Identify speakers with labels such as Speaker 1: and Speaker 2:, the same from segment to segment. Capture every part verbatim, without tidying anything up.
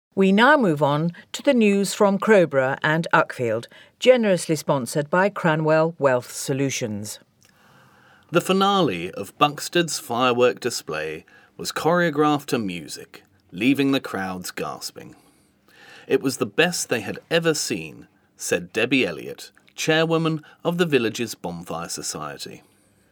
Speaker 1: We now move on to the news from Crowborough and Uckfield, generously sponsored by Cranwell Wealth Solutions.
Speaker 2: The finale of Buxted's firework display was choreographed to music, leaving the crowds gasping. It was the best they had ever seen, said Debbie Elliott, chairwoman of the village's Bonfire Society.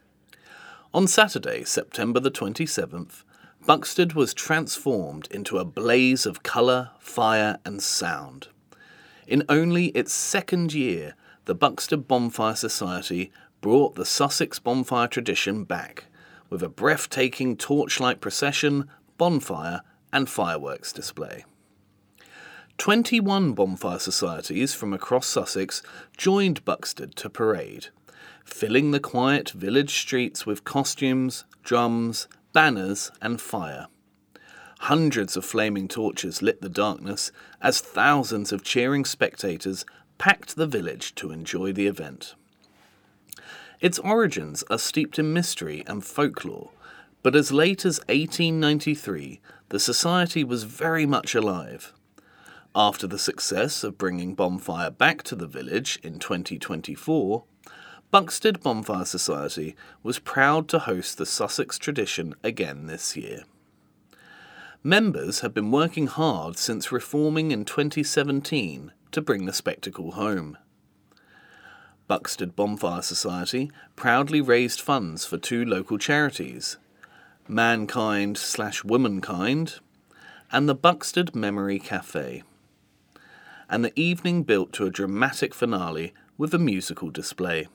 Speaker 2: On Saturday, September the twenty-seventh, Buxted was transformed into a blaze of colour, fire and sound. In only its second year, the Buxted Bonfire Society brought the Sussex bonfire tradition back, with a breathtaking torchlight procession, bonfire and fireworks display. Twenty-one bonfire societies from across Sussex joined Buxted to parade, filling the quiet village streets with costumes, drums, banners and fire. Hundreds of flaming torches lit the darkness as thousands of cheering spectators packed the village to enjoy the event. Its origins are steeped in mystery and folklore, but as late as eighteen ninety-three, the society was very much alive. After the success of bringing bonfire back to the village in twenty twenty-four, Buxted Bonfire Society was proud to host the Sussex tradition again this year. Members have been working hard since reforming in twenty seventeen to bring the spectacle home. Buxted Bonfire Society proudly raised funds for two local charities, Mankind slash Womankind and the Buxted Memory Cafe. And the evening built to a dramatic finale with a musical display.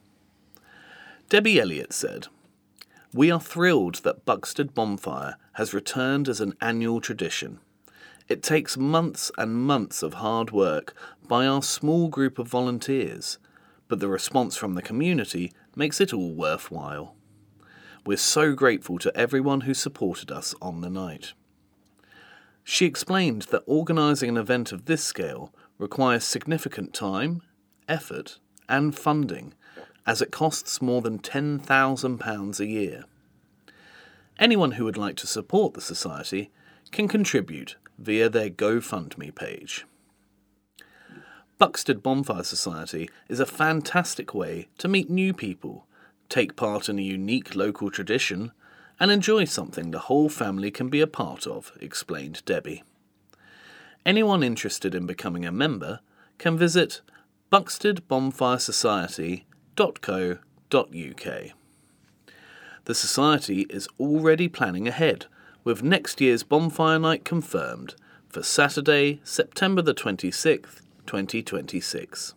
Speaker 2: Debbie Elliott said, "We are thrilled that Buxted Bonfire has returned as an annual tradition. It takes months and months of hard work by our small group of volunteers, but the response from the community makes it all worthwhile. We're so grateful to everyone who supported us on the night." She explained that organising an event of this scale requires significant time, effort and funding, as it costs more than ten thousand pounds a year. Anyone who would like to support the Society can contribute via their GoFundMe page. Buxted Bonfire Society is a fantastic way to meet new people, take part in a unique local tradition, and enjoy something the whole family can be a part of, explained Debbie. Anyone interested in becoming a member can visit buxted bonfire society dot co dot uk. The Society is already planning ahead, with next year's bonfire night confirmed for Saturday, September the twenty-sixth, twenty twenty-six.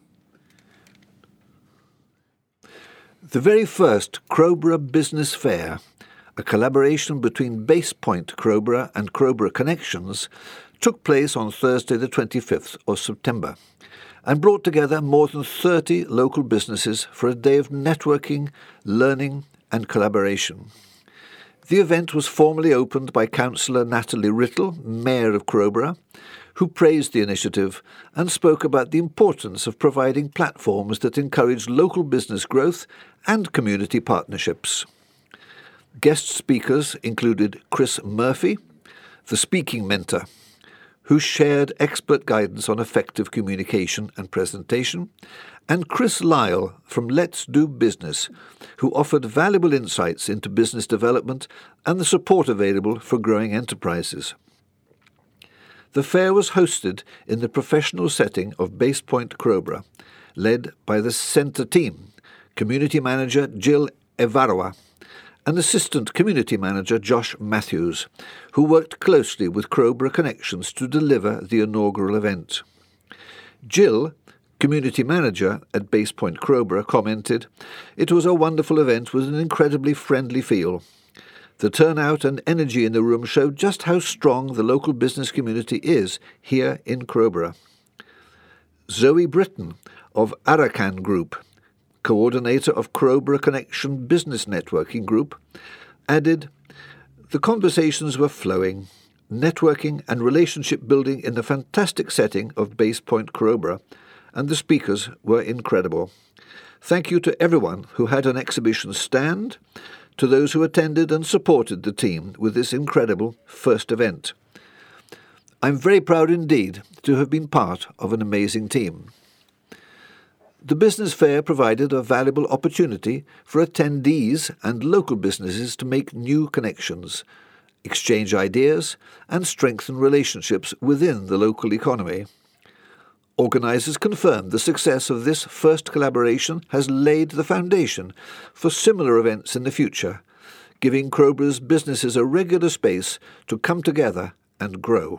Speaker 3: The very first Crowborough Business Fair, a collaboration between BasePoint Crowborough and Crowborough Connections, took place on Thursday the twenty-fifth of September and brought together more than thirty local businesses for a day of networking, learning and collaboration. The event was formally opened by Councillor Natalie Riddle, Mayor of Crowborough, who praised the initiative and spoke about the importance of providing platforms that encourage local business growth and community partnerships. Guest speakers included Chris Murphy, the speaking mentor, who shared expert guidance on effective communication and presentation, and Chris Lyle from Let's Do Business, who offered valuable insights into business development and the support available for growing enterprises. The fair was hosted in the professional setting of BasePoint Crowborough, led by the centre team, Community Manager Jill Evarwa, and Assistant Community Manager Josh Matthews, who worked closely with Crowborough Connections to deliver the inaugural event. Jill, Community Manager at BasePoint Crowborough, commented, "It was a wonderful event with an incredibly friendly feel. The turnout and energy in the room showed just how strong the local business community is here in Crowborough." Zoe Britton of Arakan Group, coordinator of Crowborough Connection Business Networking Group, added, "The conversations were flowing, networking and relationship building in the fantastic setting of BasePoint Crowborough, and the speakers were incredible. Thank you to everyone who had an exhibition stand, to those who attended and supported the team with this incredible first event. I'm very proud indeed to have been part of an amazing team. The business fair provided a valuable opportunity for attendees and local businesses to make new connections, exchange ideas, and strengthen relationships within the local economy. Organisers confirmed the success of this first collaboration has laid the foundation for similar events in the future, giving Crowborough's businesses a regular space to come together and grow.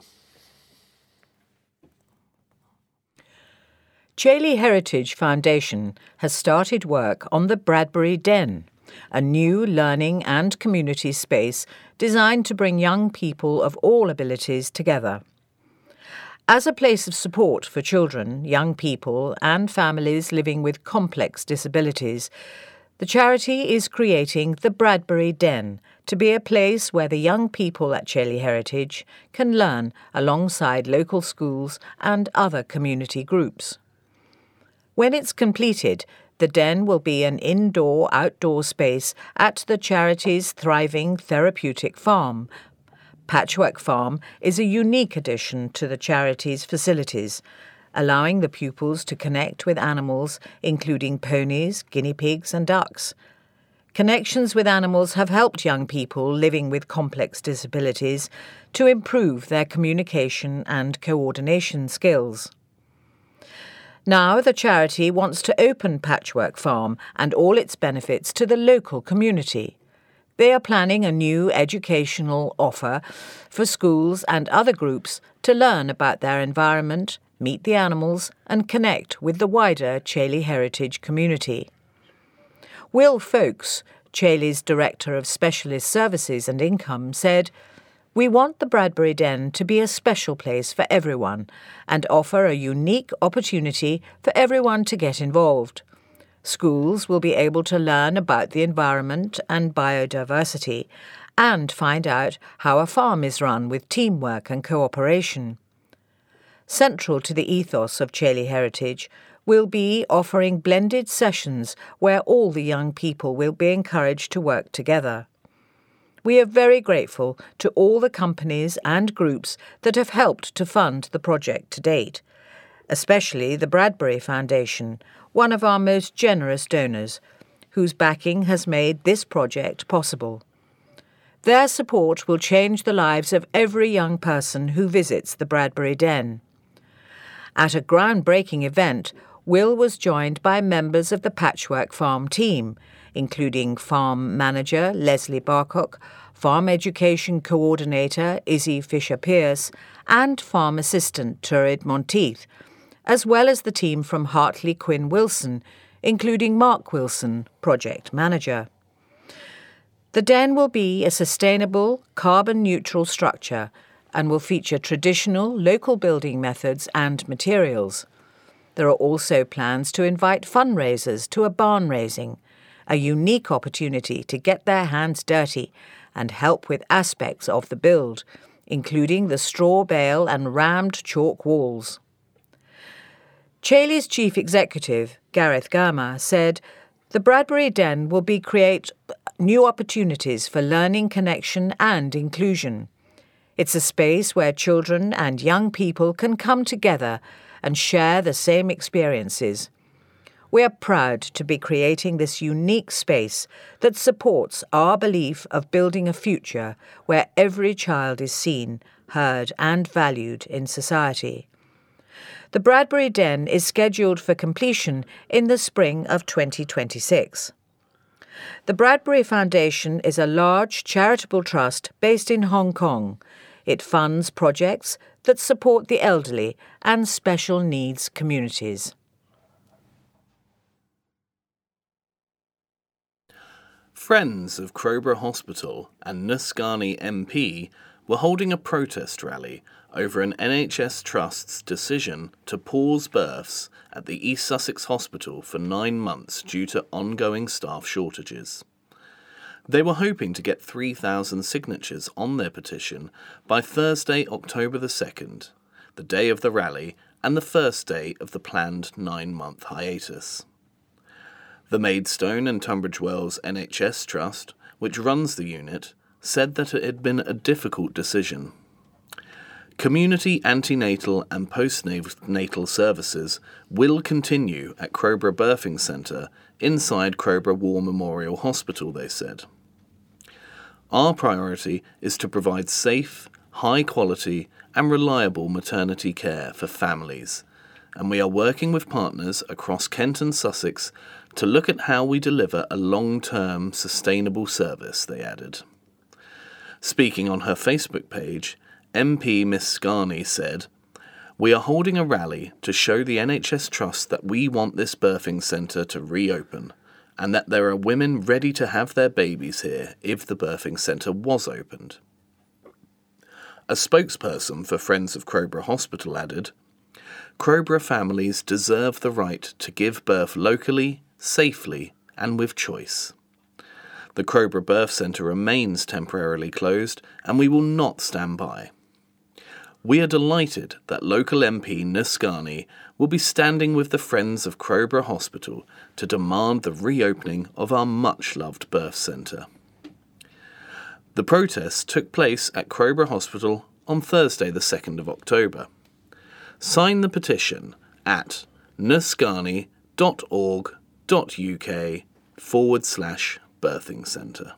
Speaker 1: Chailey Heritage Foundation has started work on the Bradbury Den, a new learning and community space designed to bring young people of all abilities together. As a place of support for children, young people and families living with complex disabilities, the charity is creating the Bradbury Den to be a place where the young people at Chailey Heritage can learn alongside local schools and other community groups. When it's completed, the Den will be an indoor-outdoor space at the charity's thriving therapeutic farm. Patchwork Farm is a unique addition to the charity's facilities, allowing the pupils to connect with animals, including ponies, guinea pigs and ducks. Connections with animals have helped young people living with complex disabilities to improve their communication and coordination skills. Now the charity wants to open Patchwork Farm and all its benefits to the local community. They are planning a new educational offer for schools and other groups to learn about their environment, meet the animals and connect with the wider Chailey Heritage community. Will Folkes, Chailey's Director of Specialist Services and Income, said, "We want the Bradbury Den to be a special place for everyone and offer a unique opportunity for everyone to get involved. Schools will be able to learn about the environment and biodiversity and find out how a farm is run with teamwork and cooperation. Central to the ethos of Chailey Heritage will be offering blended sessions where all the young people will be encouraged to work together. We are very grateful to all the companies and groups that have helped to fund the project to date, especially the Bradbury Foundation, one of our most generous donors, whose backing has made this project possible. Their support will change the lives of every young person who visits the Bradbury Den." At a groundbreaking event, Will was joined by members of the Patchwork Farm team, including Farm Manager Leslie Barcock, Farm Education Coordinator Izzy Fisher-Pierce, and Farm Assistant Turid Monteith, as well as the team from Hartley Quinn Wilson, including Mark Wilson, Project Manager. The Den will be a sustainable, carbon-neutral structure and will feature traditional local building methods and materials. There are also plans to invite fundraisers to a barn raising, a unique opportunity to get their hands dirty and help with aspects of the build, including the straw bale and rammed chalk walls. Chailey's Chief Executive, Gareth Gama, said, "The Bradbury Den will be create new opportunities for learning, connection and inclusion. It's a space where children and young people can come together and share the same experiences. We are proud to be creating this unique space that supports our belief of building a future where every child is seen, heard and valued in society." The Bradbury Den is scheduled for completion in the spring of twenty twenty-six. The Bradbury Foundation is a large charitable trust based in Hong Kong. It funds projects that support the elderly and special needs communities.
Speaker 2: Friends of Crowborough Hospital and Nuscani M P were holding a protest rally over an N H S Trust's decision to pause births at the East Sussex Hospital for nine months due to ongoing staff shortages. They were hoping to get three thousand signatures on their petition by Thursday, October the second, the day of the rally and the first day of the planned nine-month hiatus. The Maidstone and Tunbridge Wells N H S Trust, which runs the unit, said that it had been a difficult decision. Community antenatal and postnatal services will continue at Crowborough Birthing Centre inside Crowborough War Memorial Hospital, they said. Our priority is to provide safe, high quality and reliable maternity care for families, and we are working with partners across Kent and Sussex to look at how we deliver a long-term sustainable service, they added. Speaking on her Facebook page, M P Miss Scarney said, "We are holding a rally to show the N H S Trust that we want this birthing centre to reopen, and that there are women ready to have their babies here if the birthing centre was opened." A spokesperson for Friends of Crowborough Hospital added, "Crowborough families deserve the right to give birth locally, safely and with choice. The Crowborough Birth Centre remains temporarily closed and we will not stand by. We are delighted that local M P Niscarni will be standing with the Friends of Crowborough Hospital to demand the reopening of our much-loved birth centre." The protest took place at Crowborough Hospital on Thursday the second of October. Sign the petition at niscarni.org.uk forward slash birthing centre.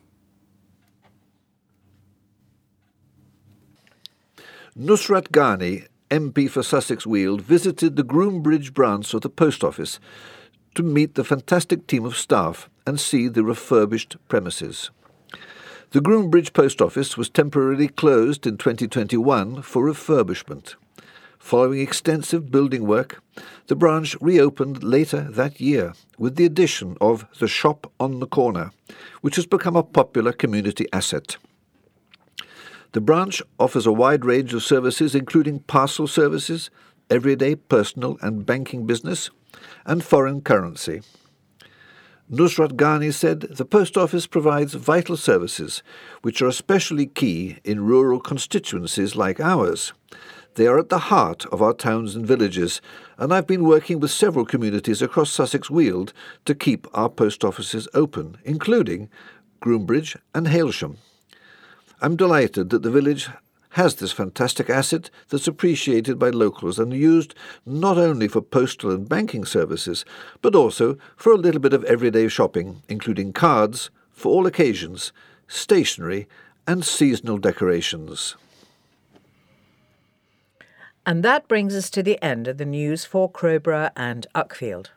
Speaker 3: Nusrat Ghani, M P for Sussex Weald, visited the Groombridge branch of the Post Office to meet the fantastic team of staff and see the refurbished premises. The Groombridge Post Office was temporarily closed in twenty twenty-one for refurbishment. Following extensive building work, the branch reopened later that year with the addition of the Shop on the Corner, which has become a popular community asset. The branch offers a wide range of services including parcel services, everyday personal and banking business, and foreign currency. Nusrat Ghani said the post office provides vital services which are especially key in rural constituencies like ours. They are at the heart of our towns and villages, and I've been working with several communities across Sussex Weald to keep our post offices open, including Groombridge and Hailsham. I'm delighted that the village has this fantastic asset that's appreciated by locals and used not only for postal and banking services, but also for a little bit of everyday shopping, including cards for all occasions, stationery and seasonal decorations.
Speaker 1: And that brings us to the end of the news for Crowborough and Uckfield.